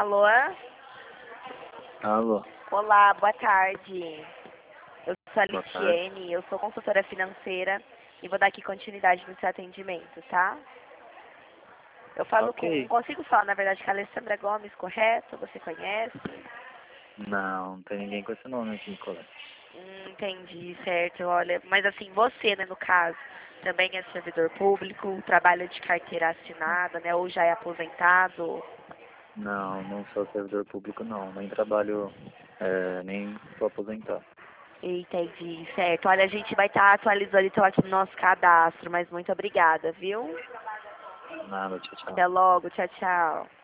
Alô? Alô, Olá, boa tarde. Eu sou a boa tarde. Litiene, eu sou consultora financeira e vou dar aqui continuidade no seu atendimento, tá? Eu falo com... Ok. Consigo falar, na verdade, com a Alessandra Gomes, correto? Você conhece? Não tem ninguém com esse nome aqui, colega. Entendi, certo. Olha, mas assim, você, né, no caso, também é servidor público, trabalha de carteira assinada, né, ou já é aposentado? Não, não sou servidor público não, nem trabalho, nem sou aposentado. Entendi, certo. Olha, a gente vai estar atualizando então aqui no nosso cadastro, mas muito obrigada, viu? Nada, tchau, tchau. Até logo, tchau, tchau.